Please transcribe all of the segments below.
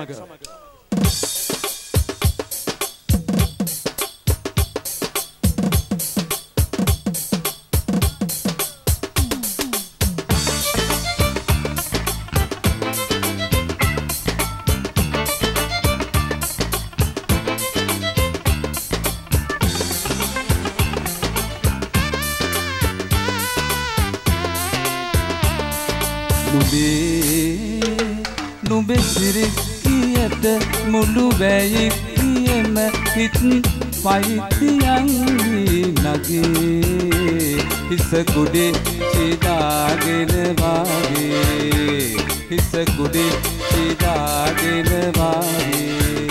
නුඹේ සිරිත් කියත මුළු වැයි කියම හිත් පයිතියන් නගේ හිස කුඩේ සිතාගෙන වාගේ හිස කුඩේ සිතාගෙන වාගේ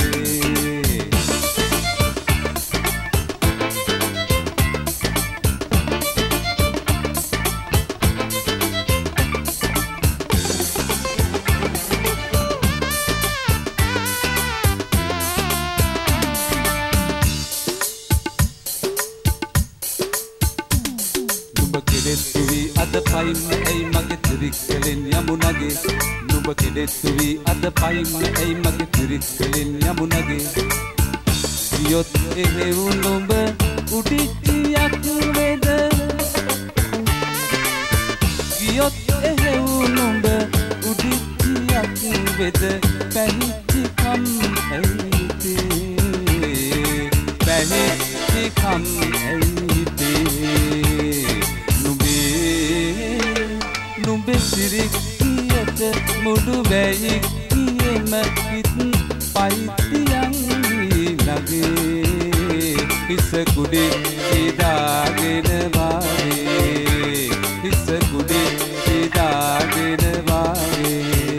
අද පයින්න ඇයි මගේ තිරික්කලෙන් යමුණගේ නුඹ කෙඩෙත්තු වී අද පයින්න ඇයි මගේ තිරික්කලෙන් යමුණගේ ගියොත් එහෙව් නුඹ උඩිච්චියක් වේද ගියොත් එහෙව් නුඹ උඩිච්චියක් වේද පැහිච්චිකම් ඇයිතේ පැහිච්චිකම් ඇයිතේ නුඹේ සිරිත් කියත මුළු වැයි කියම හිත් පයිතියන් නගේ හිස කුඩේ සිතාගෙන වාගේ හිස කුඩේ සිතාගෙන වාගේ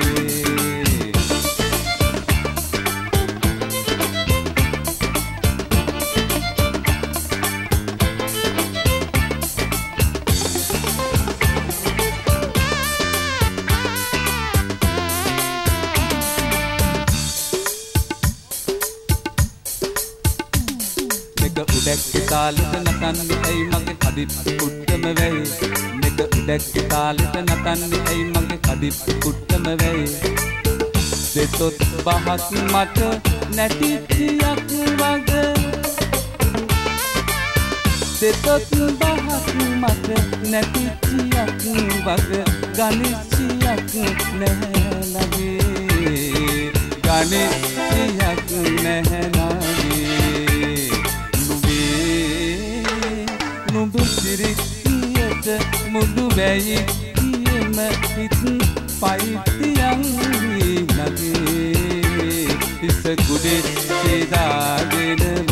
උඩැක්ක තාලෙට නටන්නේ ඇයි මගේ කඩිප්පු කුට්ටම වෙයි නෙක උඩැක්ක තාලෙට නටන්නේ ඇයි මගේ කඩිප්පු කුට්ටම වෙයි දෙතොත් බහක් මට නැටිච්චියක් වගේ දෙතොත් බහක් මට නැටිච්චියක් වගේ ගණිච්චියක් නැහැ නගේ ගණිච්චියක් නැහැ නගේ නුඹේ සිරිත් කියත මුළු වැයි කියම හිත් පයිතියන් නගේ හිස කුඩේ සිතාගෙන